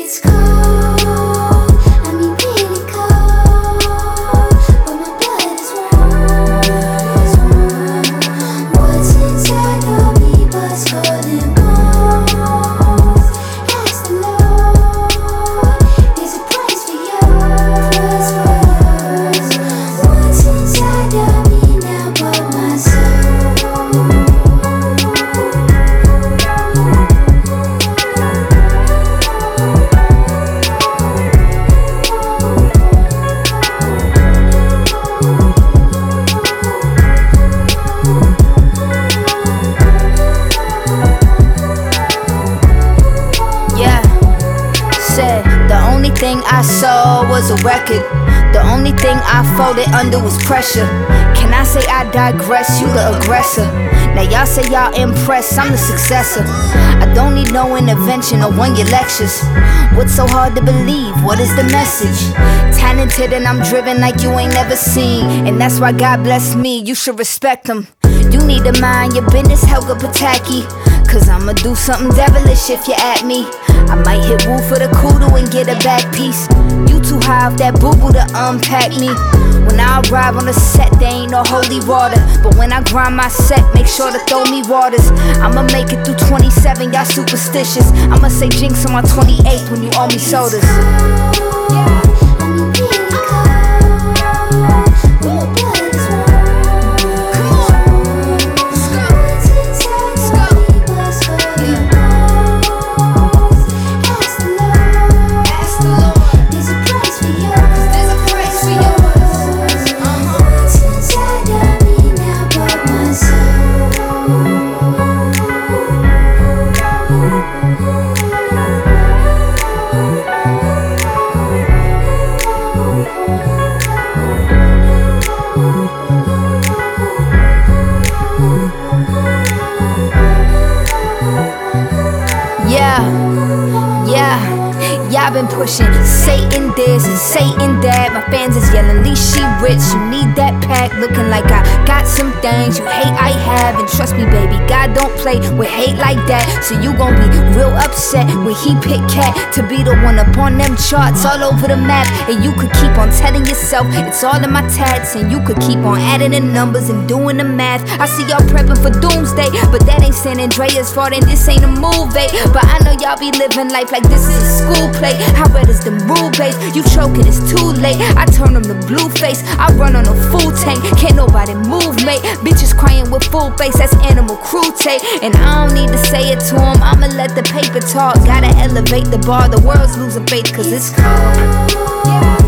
It's cold, I mean really cold, but my blood is warm. What's inside of me but skull and bones? Ask the Lord, there's a price for yours. What's inside of me now but my soul? The only thing I saw was a record. The only thing I folded under was pressure. Can I say I digress? You the aggressor. Now y'all say y'all impressed, I'm the successor. I don't need no intervention or one-year lectures. What's so hard to believe? What is the message? Talented and I'm driven like you ain't never seen. And that's why God blessed me, you should respect him. You need to mind your business, Helga Pataki. Cause I'ma do something devilish if you at me. I might hit woo for the kudu and get a back piece. You too high off that boo-boo to unpack me. When I arrive on the set, there ain't no holy water. But when I grind my set, make sure to throw me waters. I'ma make it through 27, y'all superstitious. I'ma say jinx on my 28th when you owe me sodas. Y'all been pushing Satan this and Satan that. My fans is yelling, least she rich. You need that pack, looking like I got some things you hate I have. And trust me, baby, God don't play with hate like that. So you gon' be real upset when he pick Cat to be the one up on them charts all over the map. And you could keep on telling yourself it's all in my tats, and you could keep on adding the numbers and doing the math. I see y'all prepping for doomsday, but that ain't San Andreas' fault and this ain't a movie. But I know y'all be living life like this is a school play. How red is the rule base? You choking, it's too late. I turn them to blue face. I run on a full tank. Can't nobody move, mate. Bitches crying with full face. That's animal cruelty. And I don't need to say it to them. I'ma let the paper talk. Gotta elevate the bar. The world's losing faith cause it's cold.